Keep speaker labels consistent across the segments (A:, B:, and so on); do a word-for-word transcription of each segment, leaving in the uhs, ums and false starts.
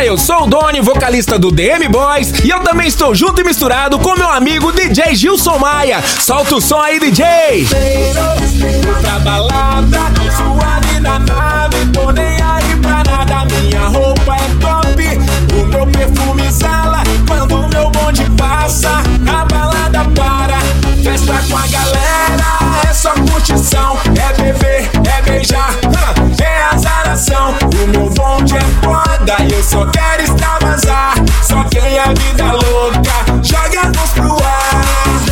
A: eu sou o Doni, vocalista do D M Boys, e eu também estou junto e misturado com meu amigo D J Gilson Maia. Solta o som aí, D J!
B: Pra balada, suave na nave, tô nem aí pra nada, minha roupa é top, o meu perfume exala, quando o meu bonde passa, a balada para, festa com a galera, é só curtição, é beber, é beijar, é azaração, o meu bonde é foda e eu só quero extravasar, só quem é vida louca, joga a luz pro ar.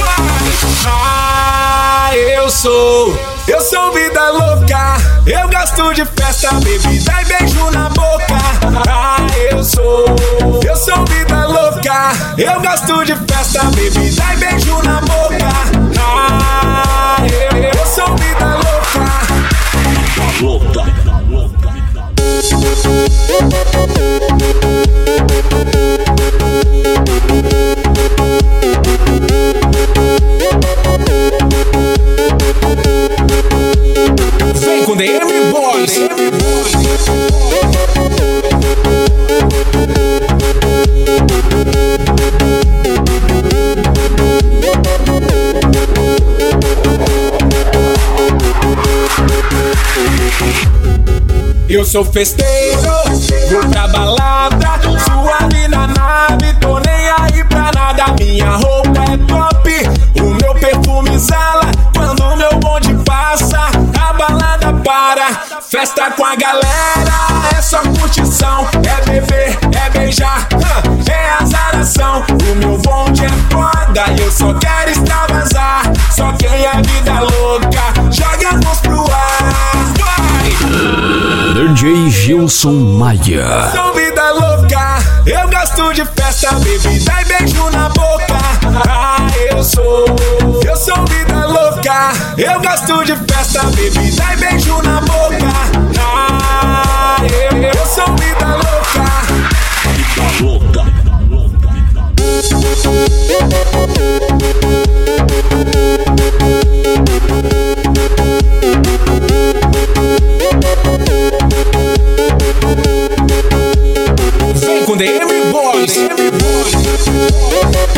B: Ah, eu sou, eu sou vida louca, eu gosto de festa, bebida e beijo na boca. Ah, eu sou, eu sou vida louca, eu gosto de festa, bebida e beijo na boca. Ah, eu, eu sou vida louca.
C: Louca, louca.
A: Vem com D M Boys.
B: Eu sou festeiro, vou pra balada, suave na nave, tô nem aí pra nada, minha roupa é top, o meu perfume exala, quando o meu bonde passa, a balada para, festa com a galera, é só curtição, é beber, é beijar, é azaração, o meu bonde é foda e eu só quero extravasar, só quem é vida louca, joga a luz pro ar.
D: D J Gilson Maia.
B: Sou vida louca, eu gosto de festa, bebida e beijo na boca. Ah, eu sou, eu sou vida louca, eu gosto de festa, bebida e beijo na boca. Ah, eu, eu sou vida louca.
C: Vida louca.
A: Vem com D M Boys.